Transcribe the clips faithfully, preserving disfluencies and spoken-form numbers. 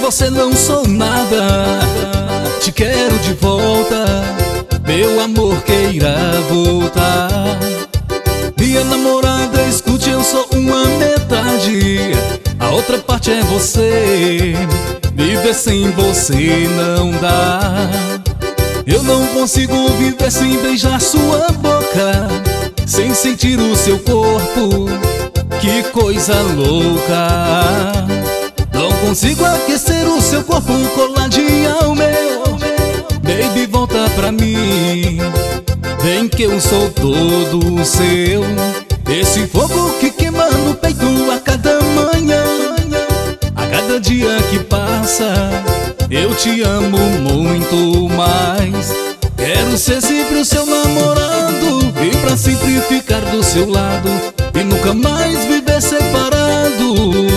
você não sou nada. Te quero de volta, meu amor queira voltar. Minha namorada, escute, eu sou uma metade, a outra parte é você. Viver sem você não dá. Eu não consigo viver sem beijar sua boca, sem sentir o seu corpo, que coisa louca. Não consigo aquecer o seu corpo coladinho ao meu. Baby, volta pra mim, vem que eu sou todo seu. Esse fogo que queima no peito a cada manhã, a cada dia que passa, eu te amo muito mais. Quero ser sempre o seu namorado, e pra sempre ficar do seu lado, e nunca mais viver separado.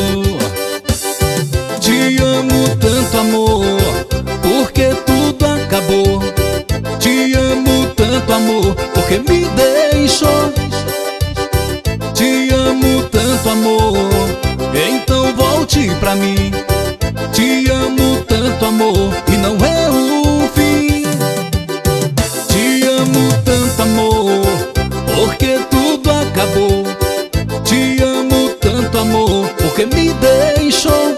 Te amo tanto, amor, porque tudo acabou. Te amo tanto, amor, porque me deixou. Te amo tanto, amor, então volte pra mim. Te amo tanto, amor, e não é o fim. Te amo tanto, amor, porque tudo acabou. Te amo tanto, amor, porque me deixou.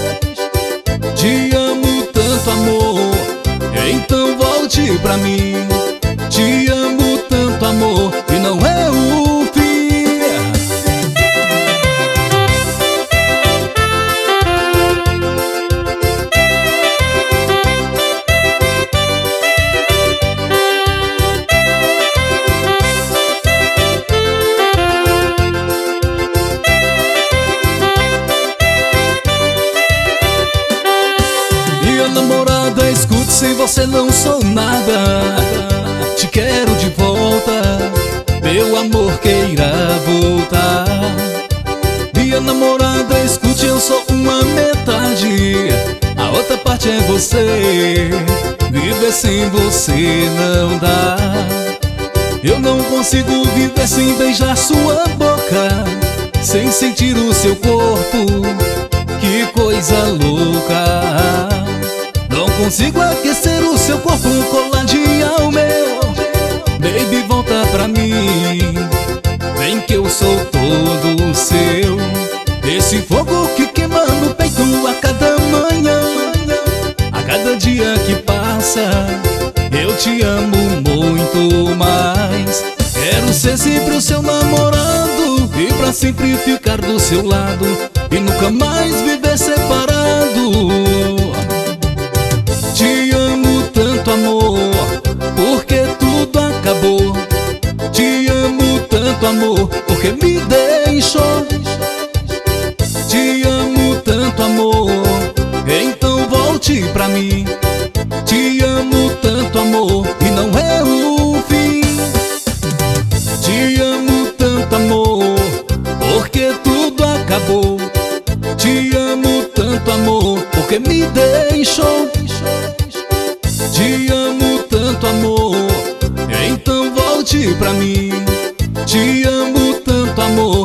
Te amo tanto, amor, então volte pra mim. Te amo tanto, amor, e não é o fim. Namorada, escute, sem você não sou nada. Te quero de volta, meu amor queira voltar. Minha namorada, escute, eu sou uma metade, a outra parte é você. Viver sem você não dá. Eu não consigo viver sem beijar sua boca, sem sentir o seu corpo, que coisa louca. Não consigo aquecer o seu corpo coladinho ao meu. Baby, volta pra mim, vem que eu sou todo seu. Esse fogo que queima no peito a cada manhã, a cada dia que passa, eu te amo muito mais. Quero ser sempre o seu namorado, e pra sempre ficar do seu lado, e nunca mais viver separado. Te amo tanto, amor, porque tudo acabou. Te amo tanto, amor, porque me deixou. Te amo tanto, amor, então volte pra mim. Te amo tanto, amor, e não é o fim. Te amo tanto, amor, porque tudo acabou. Te amo tanto, amor, porque me deixou. Te amo tanto, amor, então volte pra mim. Te amo tanto, amor,